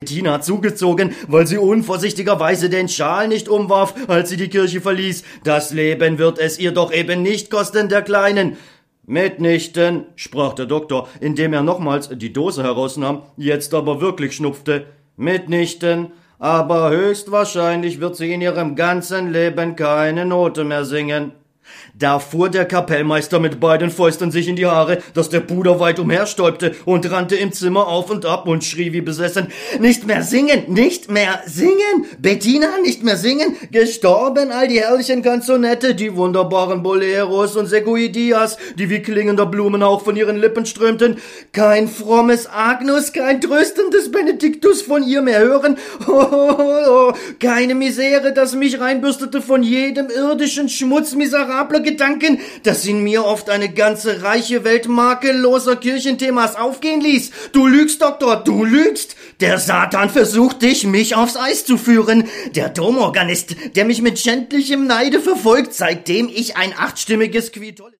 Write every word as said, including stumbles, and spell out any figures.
Bettina zugezogen, weil sie unvorsichtigerweise den Schal nicht umwarf, als sie die Kirche verließ. Das Leben wird es ihr doch eben nicht kosten, der Kleinen. Mitnichten, sprach der Doktor, indem er nochmals die Dose herausnahm, jetzt aber wirklich schnupfte. Mitnichten, aber höchstwahrscheinlich wird sie in ihrem ganzen Leben keine Note mehr singen. Da fuhr der Kapellmeister mit beiden Fäusten sich in die Haare, dass der Puder weit umherstäubte und rannte im Zimmer auf und ab und schrie wie besessen, »Nicht mehr singen, nicht mehr singen! Bettina, nicht mehr singen! Gestorben all die herrlichen Kanzonette, die wunderbaren Boleros und Seguidillas, die wie klingender Blumenhauch von ihren Lippen strömten! Kein frommes Agnus, kein tröstendes Benediktus von ihr mehr hören! Oh, oh, oh, keine Misere, das mich reinbürstete von jedem irdischen Schmutz miserabler Gedanken, dass in mir oft eine ganze reiche Welt makelloser Kirchenthemas aufgehen ließ. Du lügst, Doktor, du lügst! Der Satan versucht dich, mich aufs Eis zu führen. Der Domorganist, der mich mit schändlichem Neide verfolgt, seitdem ich ein achtstimmiges Quitoll